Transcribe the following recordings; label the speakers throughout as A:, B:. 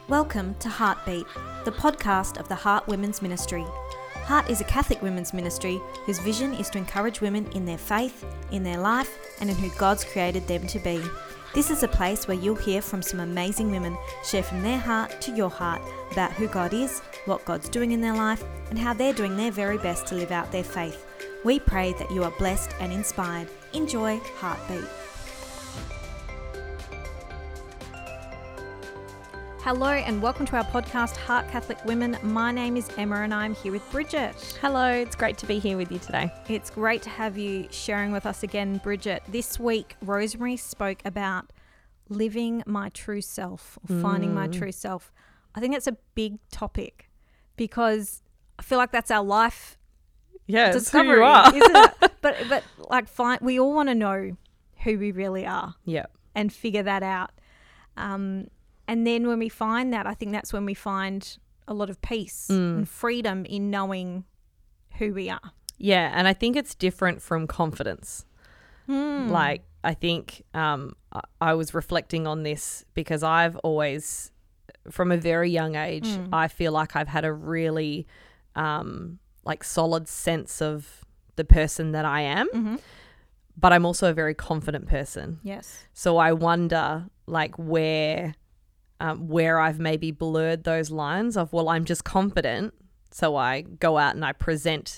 A: Welcome to Heartbeat, the podcast of the Heart Women's Ministry. Heart is a Catholic women's ministry whose vision is to encourage women in their faith, in their life, and in who God's created them to be. This is a place where you'll hear from some amazing women share from their heart to your heart about who God is, what God's doing in their life, and how they're doing their very best to live out their faith. We pray that you are blessed and inspired. Enjoy Heartbeat. Hello and welcome to our podcast, Heart Catholic Women. My name is Emma and I'm here with Bridget.
B: Hello, it's great to be here with you today.
A: It's great to have you sharing with us again, Bridget. This week, Rosemary spoke about living my true self or finding my true self. I think it's a big topic because I feel like that's our life discovery,
B: it's who you
A: isn't it? But like, we all want to know who we really are, and figure that out. And then when we find that, I think that's when we find a lot of peace and freedom in knowing who we are.
B: Yeah, and I think it's different from confidence. Like, I think I was reflecting on this because I've always, from a very young age, I feel like I've had a really solid sense of the person that I am. But I'm also a very confident person.
A: Yes.
B: So I wonder where I've maybe blurred those lines of, well, I'm just confident, so I go out and I present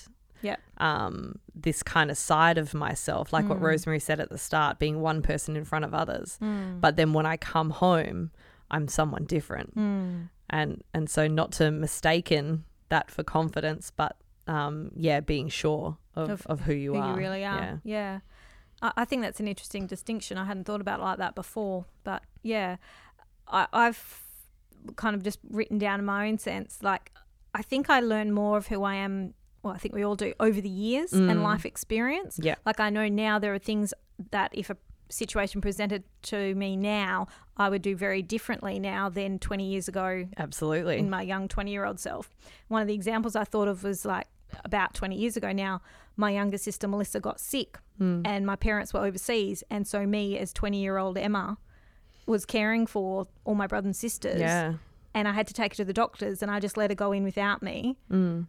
B: this kind of side of myself, like what Rosemary said at the start, being one person in front of others. But then when I come home, I'm someone different. And so not to mistaken that for confidence, but being sure of who you are.
A: Who you really are. Yeah. I think that's an interesting distinction. I hadn't thought about it like that before, but yeah. I've kind of just written down in my own sense, like, I think I learn more of who I am, well, I think we all do, over the years and life experience. Yeah. Like, I know now there are things that if a situation presented to me now, I would do very differently now than 20 years ago.
B: Absolutely.
A: In my young 20-year-old self. One of the examples I thought of was like about 20 years ago now, my younger sister Melissa got sick and my parents were overseas. And so me as 20-year-old Emma was caring for all my brothers and sisters, and I had to take her to the doctors, and I just let her go in without me.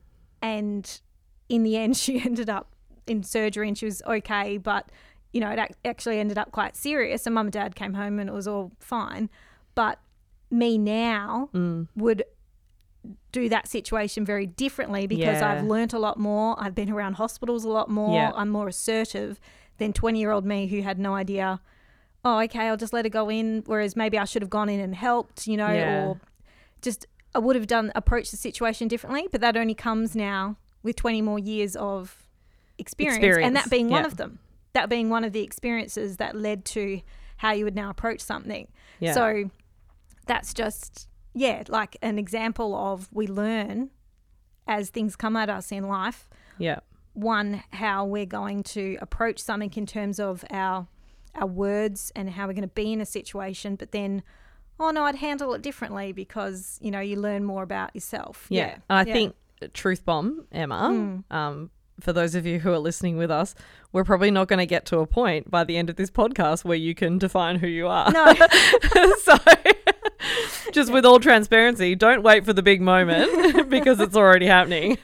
A: And in the end, she ended up in surgery, and she was okay, but you know, it actually ended up quite serious. And Mum and Dad came home, and it was all fine. But me now would do that situation very differently because I've learnt a lot more. I've been around hospitals a lot more. I'm more assertive than 20-year-old me who had no idea. Oh, okay, I'll just let her go in, whereas maybe I should have gone in and helped, you know, or just I would have approached the situation differently, but that only comes now with 20 more years of experience. And that being one of them, that being one of the experiences that led to how you would now approach something. Yeah. So that's just, like an example of we learn as things come at us in life. Yeah. One, how we're going to approach something in terms of our words and how we're going to be in a situation, but then, oh no, I'd handle it differently because, you know, you learn more about yourself.
B: And I think truth bomb, Emma, for those of you who are listening with us, we're probably not going to get to a point by the end of this podcast where you can define who you are.
A: No.
B: So just with all transparency, don't wait for the big moment because it's already happening.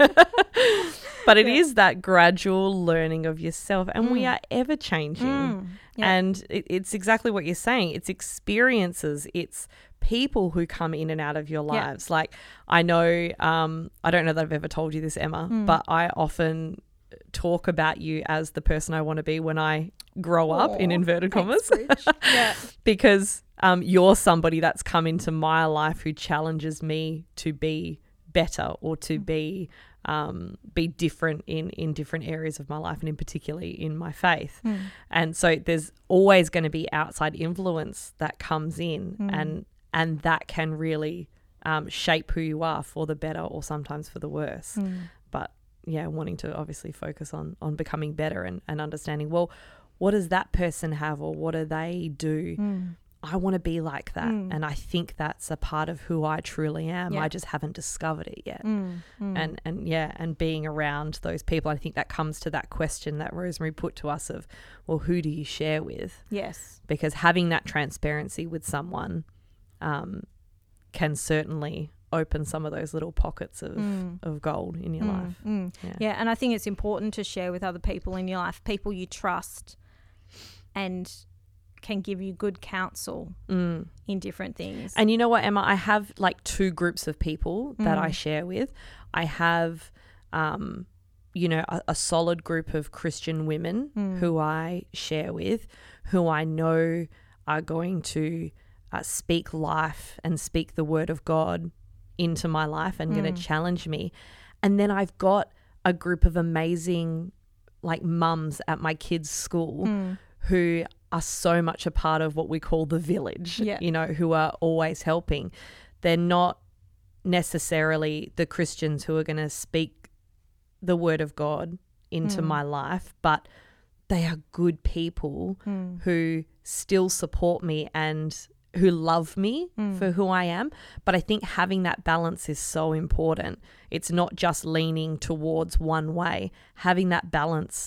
B: But it is that gradual learning of yourself, and we are ever changing. And it's exactly what you're saying. It's experiences. It's people who come in and out of your lives. Like, I know, I don't know that I've ever told you this, Emma, but I often talk about you as the person I want to be when I grow up, in inverted commas. Because you're somebody that's come into my life who challenges me to be better or to be different in different areas of my life, and in particularly in my faith. And so there's always going to be outside influence that comes in, and that can really shape who you are for the better or sometimes for the worse. But wanting to obviously focus on becoming better and understanding, well, what does that person have or what do they do? I want to be like that. And I think that's a part of who I truly am. I just haven't discovered it yet. And being around those people, I think that comes to that question that Rosemary put to us of, well, who do you share with?
A: Yes.
B: Because having that transparency with someone can certainly open some of those little pockets of gold in your life.
A: Yeah, and I think it's important to share with other people in your life, people you trust and can give you good counsel in different things.
B: And you know what, Emma, I have like two groups of people that I share with. I have a solid group of Christian women who I share with, who I know are going to speak life and speak the word of God into my life and going to challenge me. And then I've got a group of amazing like mums at my kids' school who are so much a part of what we call the village, who are always helping. They're not necessarily the Christians who are going to speak the word of God into my life, but they are good people who still support me and who love me for who I am. But I think having that balance is so important. It's not just leaning towards one way. Having that balance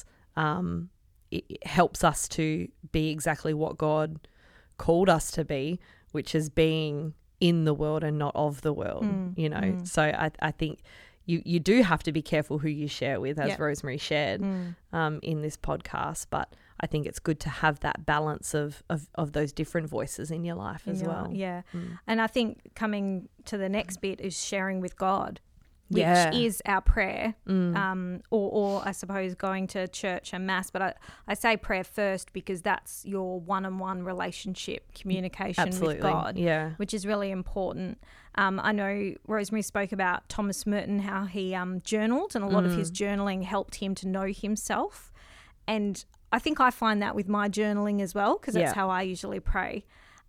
B: it helps us to be exactly what God called us to be, which is being in the world and not of the world, So I think you do have to be careful who you share with, as Rosemary shared in this podcast. But I think it's good to have that balance of those different voices in your life as well.
A: Yeah. And I think coming to the next bit is sharing with God, which is our prayer, or I suppose going to church and mass. But I say prayer first because that's your one-on-one relationship, communication with God, which is really important. I know Rosemary spoke about Thomas Merton, how he journaled, and a lot of his journaling helped him to know himself. And I think I find that with my journaling as well, because that's how I usually pray,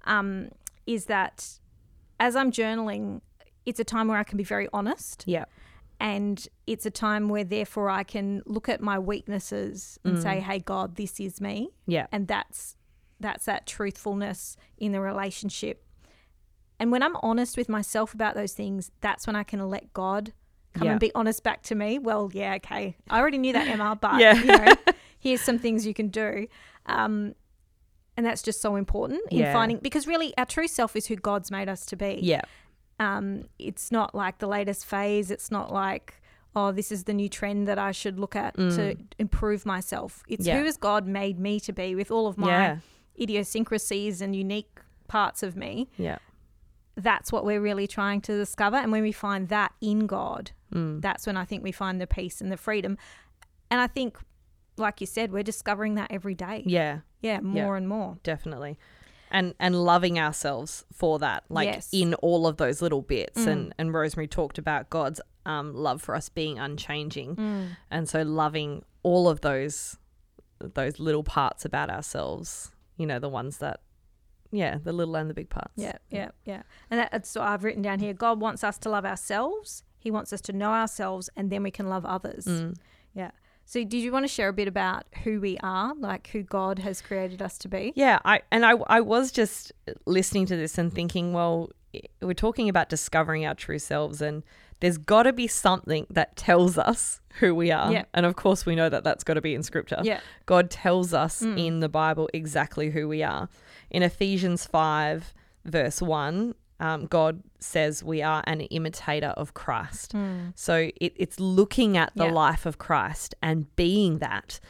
A: is that as I'm journaling, it's a time where I can be very honest. Yeah. And it's a time where therefore I can look at my weaknesses and say, hey, God, this is me. Yeah. And that's that truthfulness in the relationship. And when I'm honest with myself about those things, that's when I can let God come and be honest back to me. Well, yeah, okay. I already knew that, Emma, but here's some things you can do. And that's just so important in finding, because really our true self is who God's made us to be. Yeah. It's not like the latest phase. It's not like, oh, this is the new trend that I should look at to improve myself. It's who has God made me to be with all of my idiosyncrasies and unique parts of me. Yeah. That's what we're really trying to discover. And when we find that in God, that's when I think we find the peace and the freedom. And I think, like you said, we're discovering that every day. Yeah. Yeah, more and more.
B: Definitely. And loving ourselves for that, like in all of those little bits. And Rosemary talked about God's love for us being unchanging. And so loving all of those little parts about ourselves, the ones that, the little and the big parts.
A: Yeah. And that's what I've written down here. God wants us to love ourselves. He wants us to know ourselves, and then we can love others. Yeah. So did you want to share a bit about who we are, like who God has created us to be?
B: Yeah, I was just listening to this and thinking, well, we're talking about discovering our true selves, and there's got to be something that tells us who we are. Yeah. And of course we know that that's got to be in Scripture. Yeah. God tells us in the Bible exactly who we are. In Ephesians 5 verse 1, God says we are an imitator of Christ. So it's looking at the life of Christ and being that,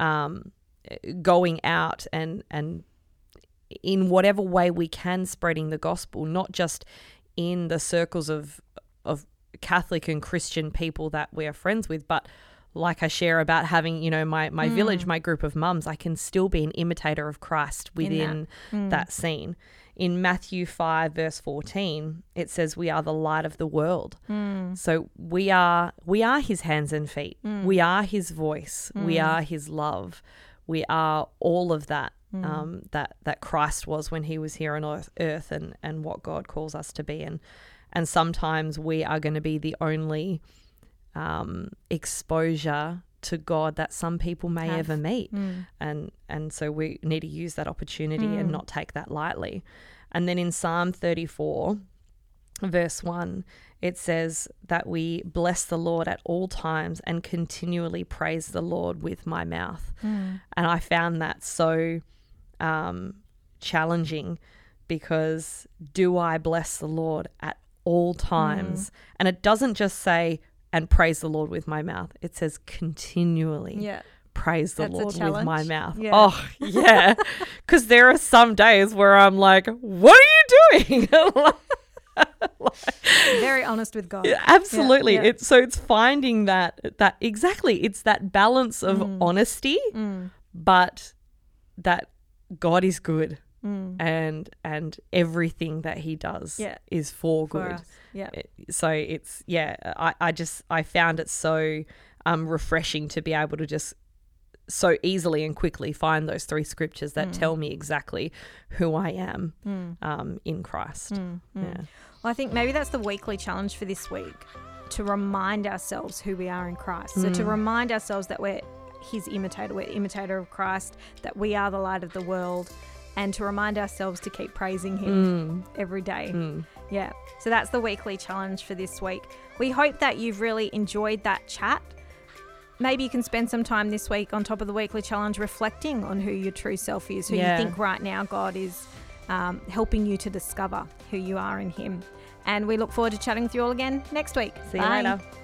B: going out and in whatever way we can, spreading the gospel, not just in the circles of Catholic and Christian people that we are friends with, but like I share about having, my village, my group of mums, I can still be an imitator of Christ within that scene. In Matthew 5 verse 14, it says we are the light of the world. So we are his hands and feet. We are his voice. We are his love. We are all of that, that Christ was when he was here on earth, and what God calls us to be. And sometimes we are going to be the only exposure to God that some people may ever meet. And so we need to use that opportunity and not take that lightly. And then in Psalm 34 verse 1, it says that we bless the Lord at all times and continually praise the Lord with my mouth. And I found that so challenging, because do I bless the Lord at all times? And it doesn't just say, and praise the Lord with my mouth. It says continually.
A: Yeah.
B: Praise the
A: That's a
B: Lord with
A: challenge.
B: my mouth.
A: Yeah.
B: Oh, yeah. Because there are some days where I'm like, what are you doing?
A: Very honest with God.
B: Yeah, absolutely.
A: Yeah.
B: It's finding that exactly. It's that balance of honesty, but that God is good and everything that he does is for good.
A: us. Yeah.
B: So it's, I found it so refreshing to be able to just so easily and quickly find those 3 scriptures that tell me exactly who I am in Christ. Yeah.
A: Well, I think maybe that's the weekly challenge for this week, to remind ourselves who we are in Christ. So to remind ourselves that we're his imitator, we're imitator of Christ, that we are the light of the world, and to remind ourselves to keep praising him every day. Yeah. So that's the weekly challenge for this week. We hope that you've really enjoyed that chat. Maybe you can spend some time this week on top of the weekly challenge reflecting on who your true self is, who you think right now God is helping you to discover who you are in him. And we look forward to chatting with you all again next week.
B: See you later.